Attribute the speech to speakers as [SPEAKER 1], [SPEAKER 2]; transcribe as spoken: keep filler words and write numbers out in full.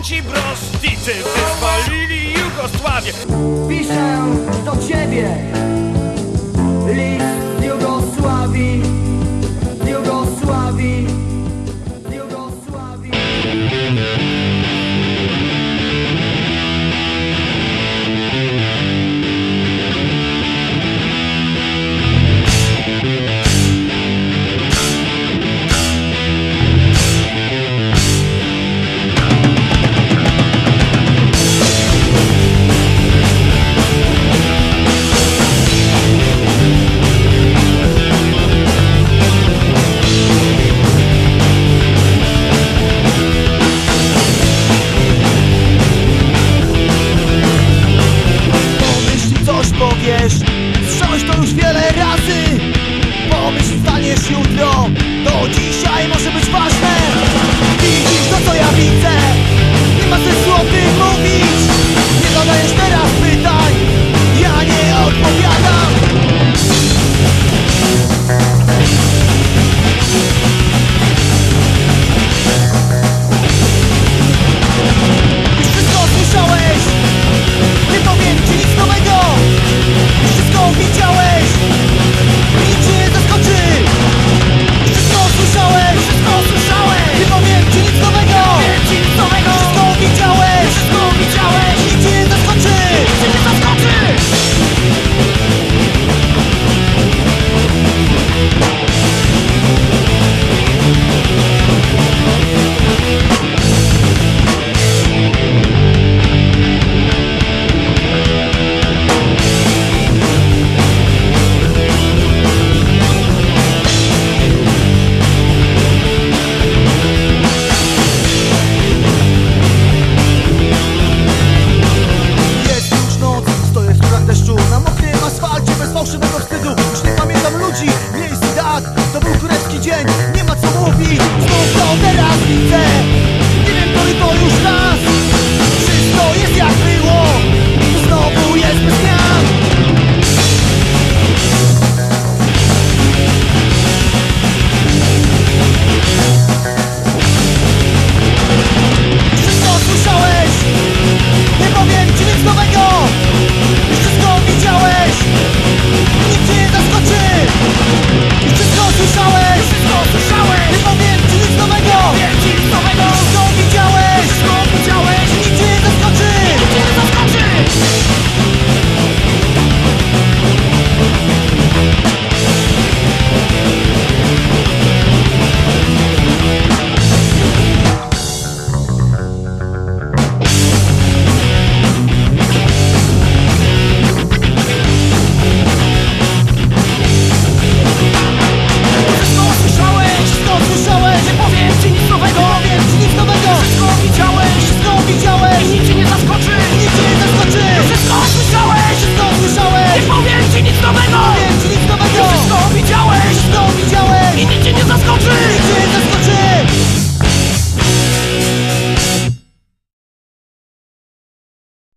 [SPEAKER 1] ci broszticy wyzwolili Jugosławię.
[SPEAKER 2] Piszę do ciebie list z Jugosławii, z Jugosławii, z Jugosławii.
[SPEAKER 3] Słyszałeś to już wiele razy. Pomyśl, staniesz jutro. To dzisiaj może być ważne. Widzisz to, co ja widzę. Nie ma sensu o tym mówić. Nie zadajesz teraz pytań. Ja nie odpowiadam. Już wszystko słyszałeś. Nie powiem ci nic nowego. Wszystko widziałeś, nic cię nie zaskoczy. Wszystko słyszałeś, wszystko słyszałeś. Nie powiem ci nic nowego, nie ci nic nowego. Wszystko widziałeś, wszystko widziałeś. Nic cię nie zaskoczy, nic cię nie zaskoczy. Fałszywego wstydu. Już nie pamiętam ludzi, miejsc i dat. To był królewski dzień.